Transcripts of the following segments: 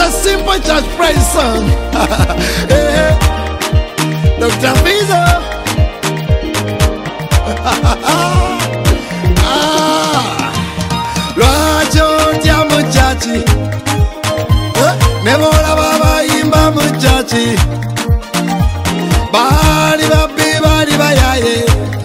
a simple church praise song. Dr. Visa. Lwacho ya muchachi Nebola baba imba muchachi Bali babi bali bayaye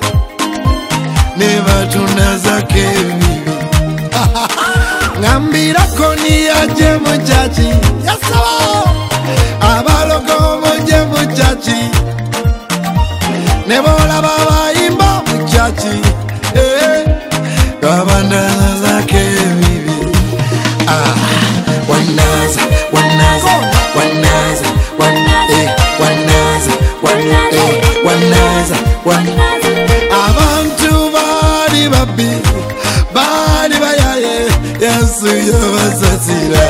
Neba tunazake bibi Ngambira koni aje muchachi Yasawa Abalogo moje muchachi Nebola baba imba muchachi Kabanda zake bibi Wanaza, wanaza, wanaza, wanaza, wanaza, wanaza Abantu bali babi, bali bayaye Yesu yabasasira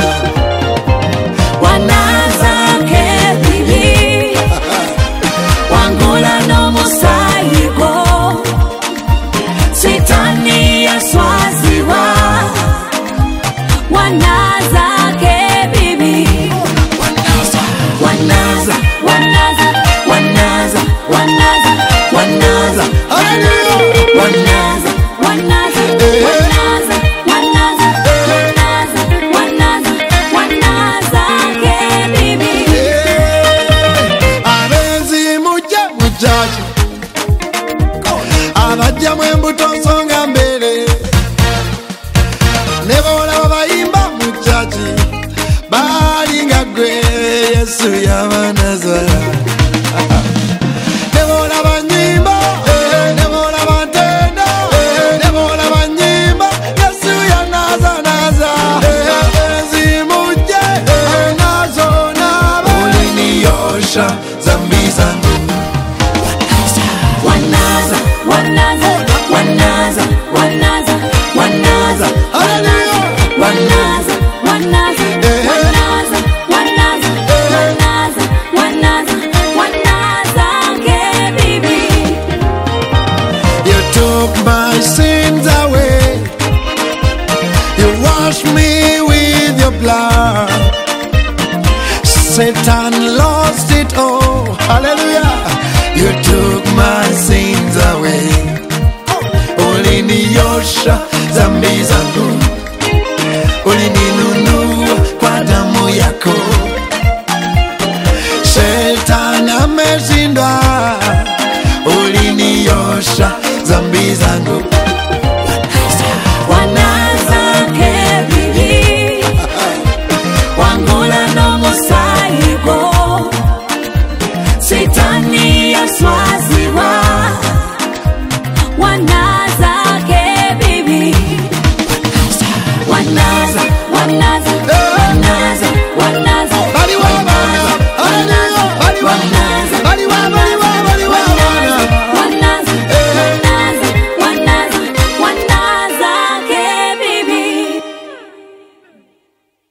Wanaza ke bibi Wangula no musayigo Sitani ya swaziwa Wanaza ke bibi Wanaza, Wanaza, wanaza, wanaza, wanaza, wanaza hallelujah Wanaza, wanaza, wanaza, wanaza, wanaza, wanaza, wanaza ke bibi Abenzi muje muchachi Abajja mwembuto nsonga mbele Nebola babayimba muchachi Balinga gwe Yesu yabanazara Nebola banyimba Nebola bantenda Nebola banyimba Yesu yanaza naza Abenzi muje nazo naba Uliniyosha zambi zangu Wanaza, wanaza, wanaza, wanaza, wanaza Hallelujah Wanaza, wanaza, wanaza, wanaza, wanaza, wanaza, wanaza ke bibi You took my sins away. You washed me with your blood. Satan lost it all. Hallelujah. You took my sins away. Only ni yosha zambi zangu.